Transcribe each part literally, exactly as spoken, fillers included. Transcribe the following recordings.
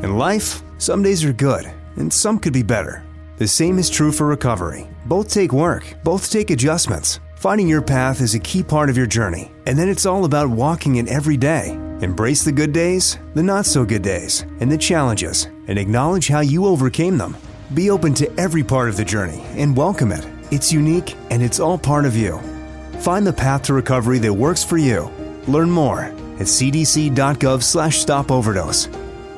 In life, some days are good, and some could be better. The same is true for recovery. Both take work, both take adjustments. Finding your path is a key part of your journey, and then it's all about walking it every day. Embrace the good days, the not-so-good days, and the challenges, and acknowledge how you overcame them. Be open to every part of the journey and welcome it. It's unique, and it's all part of you. Find the path to recovery that works for you. Learn more at c d c dot gov slash stop overdose.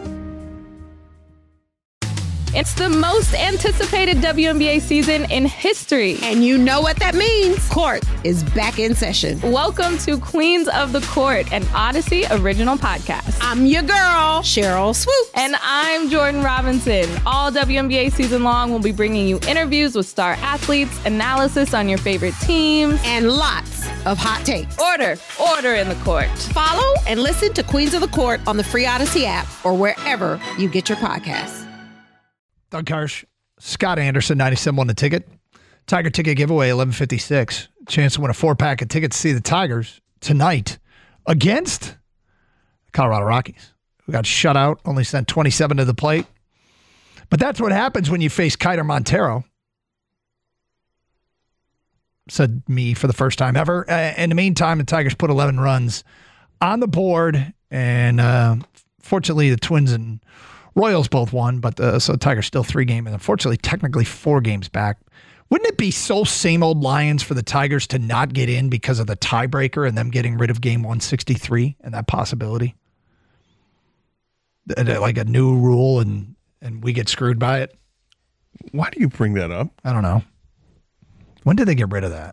It's the most anticipated W N B A season in history. And you know what that means. Court is back in session. Welcome to Queens of the Court, an Odyssey original podcast. I'm your girl, Cheryl Swoops. And I'm Jordan Robinson. All W N B A season long, we'll be bringing you interviews with star athletes, analysis on your favorite teams, and lots of hot takes. Order, order in the court. Follow and listen to Queens of the Court on the free Odyssey app or wherever you get your podcasts. Doug Karsh, Scott Anderson, ninety-seven won the ticket. Tiger ticket giveaway, eleven fifty-six. Chance to win a four-pack of tickets to see the Tigers tonight against the Colorado Rockies, who got shut out, only sent twenty-seven to the plate. But that's what happens when you face Kiter Montero, said me for the first time ever. Uh, in the meantime, the Tigers put eleven runs on the board, and uh, fortunately the Twins and Royals both won, but uh, so Tigers still three games, and unfortunately, technically four games back. Wouldn't it be so same old Lions for the Tigers to not get in because of the tiebreaker and them getting rid of game one sixty-three and that possibility? Like a new rule and, and we get screwed by it? Why do you bring that up? I don't know. When did they get rid of that?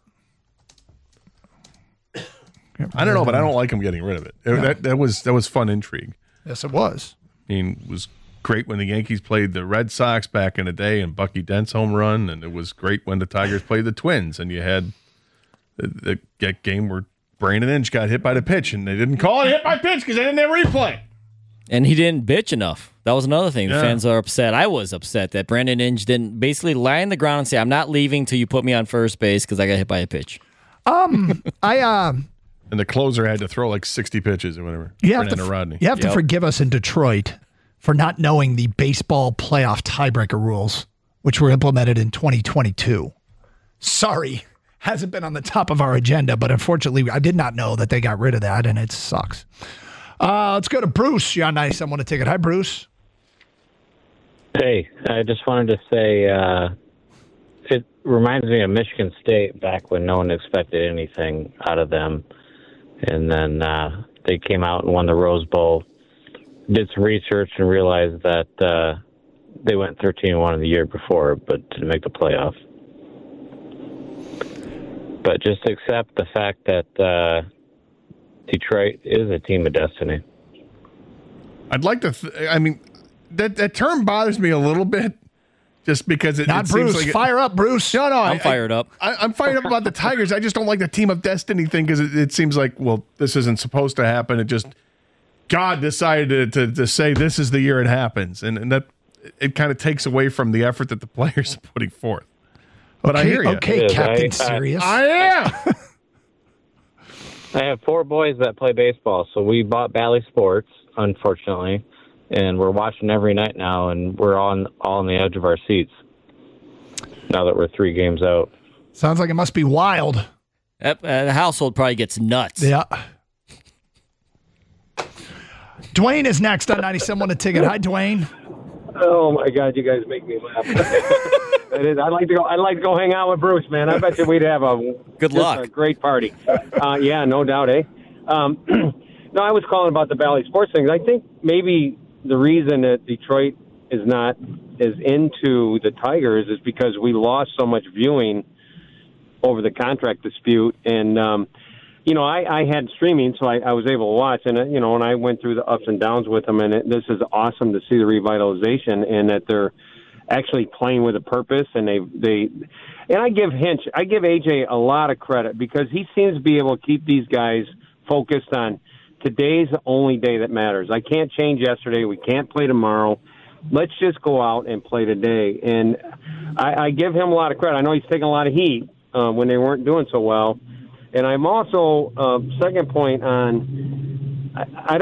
I don't know, but I don't like them getting rid of it. Yeah. That that was that was fun intrigue. Yes, it was. I mean, it was great when the Yankees played the Red Sox back in the day and Bucky Dent's home run, and it was great when the Tigers played the Twins, and you had the, the game where Brandon Inge got hit by the pitch, and they didn't call it hit by pitch because they didn't have replay. And he didn't bitch enough. That was another thing. Yeah. The fans are upset. I was upset that Brandon Inge didn't basically lie on the ground and say, I'm not leaving till you put me on first base because I got hit by a pitch. Um, I um, And the closer had to throw like sixty pitches or whatever. you have, Fernando to, Rodney. you have to Yep. forgive us in Detroit for not knowing the baseball playoff tiebreaker rules, which were implemented in twenty twenty-two. Sorry, hasn't been on the top of our agenda, but unfortunately, I did not know that they got rid of that, and it sucks. Uh, let's go to Bruce. You're on ninety-seven won a ticket. Hi, Bruce. Hey, I just wanted to say uh, it reminds me of Michigan State back when no one expected anything out of them. And then uh, they came out and won the Rose Bowl, did some research and realized that uh, they went thirteen and one the year before, but didn't make the playoff. But just accept the fact that uh, Detroit is a team of destiny. I'd like to, th- I mean, that, that term bothers me a little bit just because it, Not it Bruce. seems like it, Fire up, Bruce. No, no. I'm I, fired up. I, I'm fired up about the Tigers. I just don't like the team of destiny thing because it, it seems like, well, this isn't supposed to happen. It just, God decided to, to, to say this is the year it happens. And, and that, it kind of takes away from the effort that the players are putting forth. But okay, I hear you. Okay, Yes, Captain I- Serious. I am. I have four boys that play baseball, so we bought Bally Sports, unfortunately, and we're watching every night now, and we're on all on the edge of our seats now that we're three games out. Sounds like it must be wild. That, uh, the household probably gets nuts. Yeah. Dwayne is next on ninety-seven won a ticket. Hi, Dwayne. Oh my God, you guys make me laugh. It is. I'd like to go. I'd like to go hang out with Bruce, man. I bet you we'd have a Good just luck. a great party. Uh, yeah, no doubt, eh? Um, no, I was calling about the Bally Sports things. I think maybe the reason that Detroit is not as into the Tigers is because we lost so much viewing over the contract dispute, and um, you know, I, I had streaming, so I, I was able to watch, and uh, you know, when I went through the ups and downs with them, and it, this is awesome to see the revitalization and that they're actually playing with a purpose, and they they and I give Hinch, I give A J a lot of credit because he seems to be able to keep these guys focused on today's the only day that matters. I can't change yesterday. We can't play tomorrow. Let's just go out and play today. And I, I give him a lot of credit. I know he's taking a lot of heat uh, when they weren't doing so well. And I'm also uh, second point on I, I don't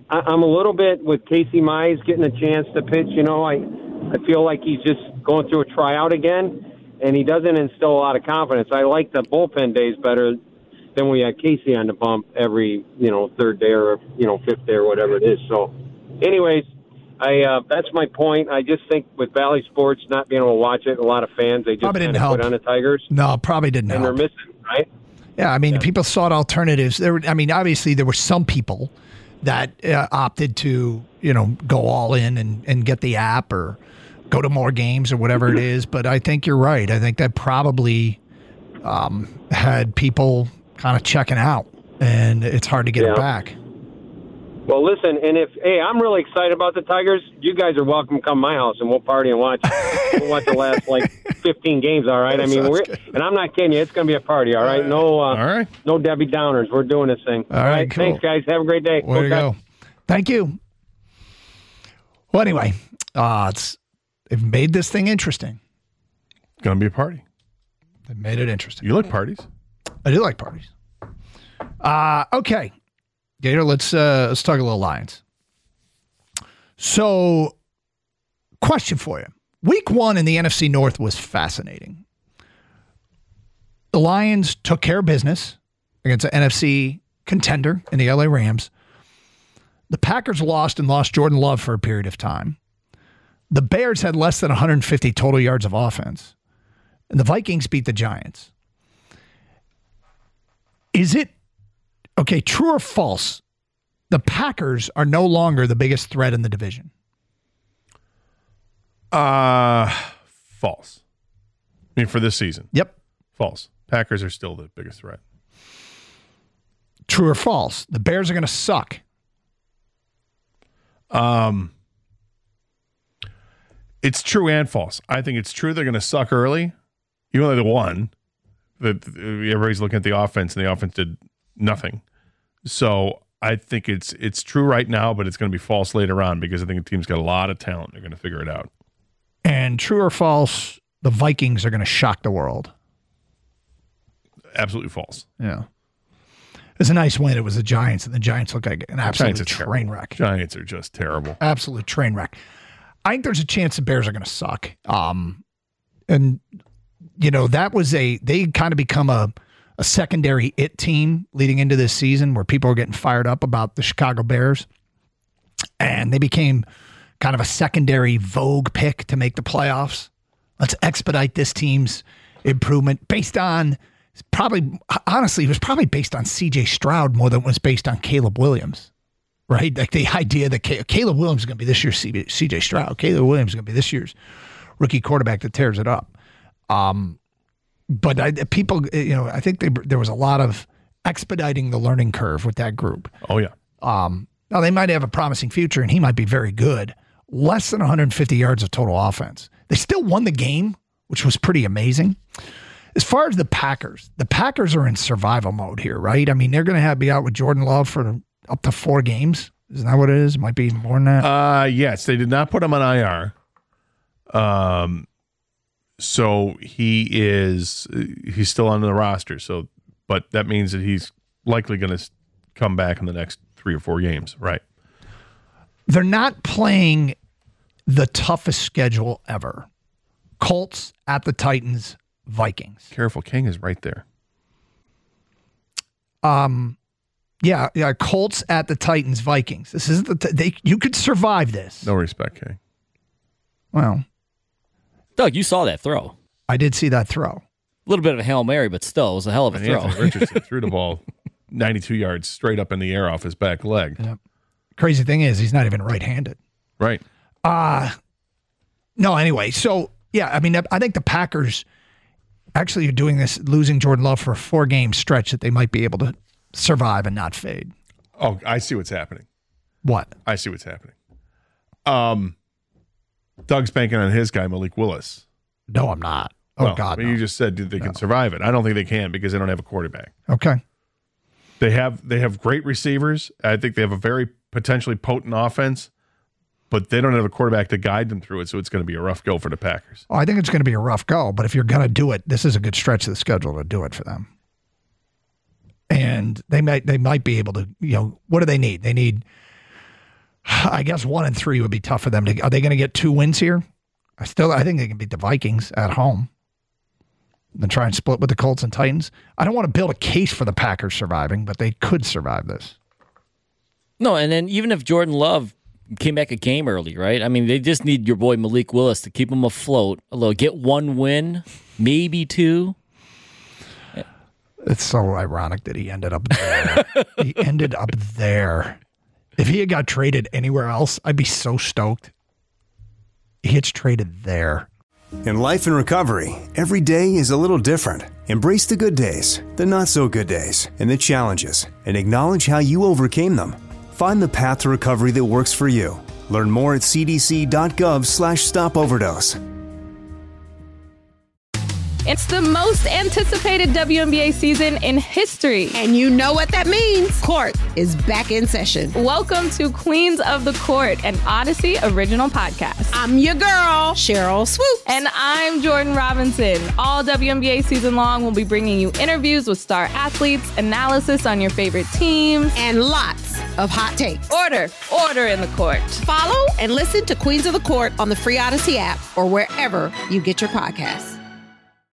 I, I'm a little bit with Casey Mize getting a chance to pitch. You know, I I feel like he's just going through a tryout again, and he doesn't instill a lot of confidence. I like the bullpen days better than we had Casey on the bump every, you know, third day or, you know, fifth day or whatever it is. So, anyways, I uh, that's my point. I just think with Valley Sports not being able to watch it, a lot of fans, they just Probably didn't kind of help. put on the Tigers. No, probably didn't And help. they're missing, right? Yeah, I mean, people sought alternatives. There, were, I mean, obviously there were some people that uh, opted to, you know, go all in and, and get the app or go to more games or whatever it is. But I think you're right. I think that probably um, had people kind of checking out, and it's hard to get Yeah. it back. Well, listen, and if hey, I'm really excited about the Tigers. You guys are welcome to come to my house and we'll party and watch. We'll watch the last like fifteen games. All right. I mean, we're and I'm not kidding you. It's going to be a party. All right. No. Uh, All right. No Debbie Downers. We're doing this thing. All right, cool. Thanks, guys. Have a great day. Way to go. Thank you. Well, anyway, uh, it's they've made this thing interesting. Going to be a party. They've made it interesting. You like parties? I do like parties. Uh, okay. Gator, let's uh, let's talk a little Lions. So, question for you. Week one in the N F C North was fascinating. The Lions took care of business against an N F C contender in the L A Rams. The Packers lost and lost Jordan Love for a period of time. The Bears had less than one hundred fifty total yards of offense. And the Vikings beat the Giants. Is it, okay, true or false, the Packers are no longer the biggest threat in the division? Uh, false. I mean, for this season. Yep. False. Packers are still the biggest threat. True or false, the Bears are going to suck? Um, it's true and false. I think it's true they're going to suck early, even though they won. That everybody's looking at the offense, and the offense did nothing. So I think it's it's true right now, but it's going to be false later on because I think the team's got a lot of talent. They're going to figure it out. And true or false, the Vikings are going to shock the world? Absolutely false. Yeah. It's a nice win. It was the Giants, and the Giants look like an absolute Giants are train terrible. wreck. Giants are just terrible. Absolute train wreck. I think there's a chance the Bears are going to suck. Um, and, you know, that was a, they kind of become a, a secondary it team leading into this season where people are getting fired up about the Chicago Bears. And they became kind of a secondary vogue pick to make the playoffs. Let's expedite this team's improvement based on, probably, honestly, it was probably based on C J Stroud more than it was based on Caleb Williams. Right? Like the idea that Caleb Williams is going to be this year's C J Stroud. Caleb Williams is going to be this year's rookie quarterback that tears it up. Um, but I, people, you know, I think they, there was a lot of expediting the learning curve with that group. Oh, yeah. Um, now, they might have a promising future, and he might be very good. Less than one hundred fifty yards of total offense. They still won the game, which was pretty amazing. As far as the Packers, the Packers are in survival mode here, right? I mean, they're going to have be out with Jordan Love for up to four games. Isn't that what it is? It might be more than that. Uh, yes, they did not put him on I R. Um, so he is he's still on the roster. So, but that means that he's likely going to come back in the next three or four games, right? They're not playing the toughest schedule ever. Colts at the Titans, Vikings. Careful, King is right there. Um. Yeah, yeah. Colts at the Titans, Vikings. This is the t- they. You could survive this. No respect, King. Well, Doug, you saw that throw. I did see that throw. A little bit of a Hail Mary, but still, it was a hell of a And throw. Anthony Richardson threw the ball ninety-two yards straight up in the air off his back leg. Yeah. Crazy thing is, he's not even right-handed. Right. Uh no. Anyway, so yeah, I mean, I think the Packers actually are doing this, losing Jordan Love for a four-game stretch that they might be able to survive and not fade. Oh, I see what's happening. What? I see what's happening. Um, Doug's banking on his guy, Malik Willis. No, I'm not. Oh, well, God, but no. You just said they can No. survive it. I don't think they can because they don't have a quarterback. Okay. They have they have great receivers. I think they have a very potentially potent offense, but they don't have a quarterback to guide them through it, so it's going to be a rough go for the Packers. Oh, I think it's going to be a rough go, but if you're going to do it, this is a good stretch of the schedule to do it for them. And they might they might be able to, you know, what do they need? They need I guess one and three would be tough for them. To, are they going to get two wins here? I still, I think they can beat the Vikings at home. Then try and split with the Colts and Titans. I don't want to build a case for the Packers surviving, but they could survive this. No, and then even if Jordan Love came back a game early, right? I mean, they just need your boy Malik Willis to keep them afloat. A little, get one win, maybe two. It's so ironic that he ended up there. He ended up there. If he had got traded anywhere else, I'd be so stoked. He gets traded there. In life and recovery, every day is a little different. Embrace the good days, the not so good days, and the challenges, and acknowledge how you overcame them. Find the path to recovery that works for you. Learn more at cdc.gov slash stop overdose. It's the most anticipated W N B A season in history. And you know what that means. Court is back in session. Welcome to Queens of the Court, an Odyssey original podcast. I'm your girl, Cheryl Swoops. And I'm Jordan Robinson. All W N B A season long, we'll be bringing you interviews with star athletes, analysis on your favorite teams, and lots of hot takes. Order, order in the court. Follow and listen to Queens of the Court on the free Odyssey app or wherever you get your podcasts.